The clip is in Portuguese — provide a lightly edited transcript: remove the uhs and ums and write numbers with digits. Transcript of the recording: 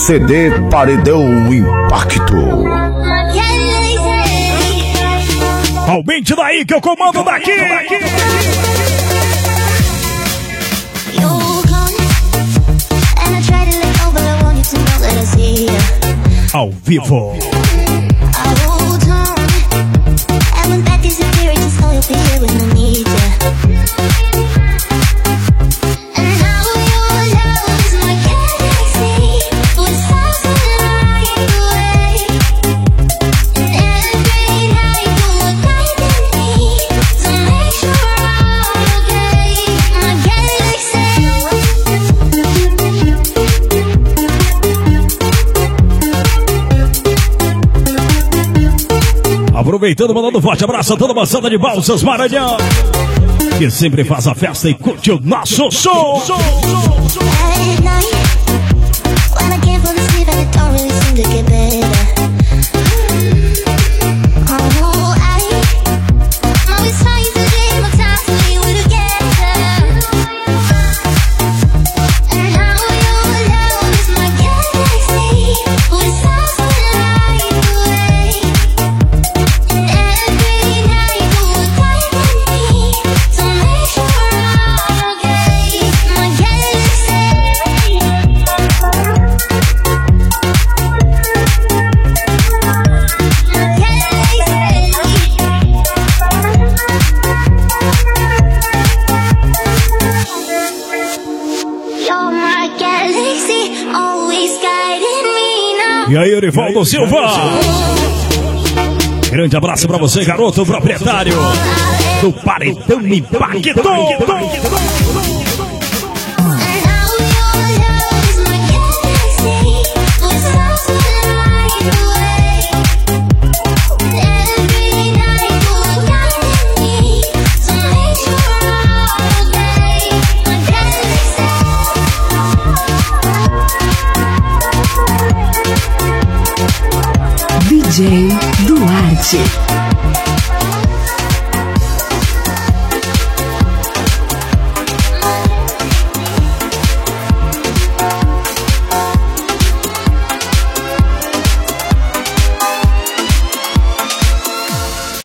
CD Paredão Impacto. Aumente daí que eu comando daqui. Ao vivo. Aproveitando, mandando um forte abraço a toda a moçada de Balsas Maranhão, que sempre faz a festa e curte o nosso som. E aí, Erivaldo Silva, grande abraço pra você, garoto proprietário do Paredão Impacto. DJ Duarte.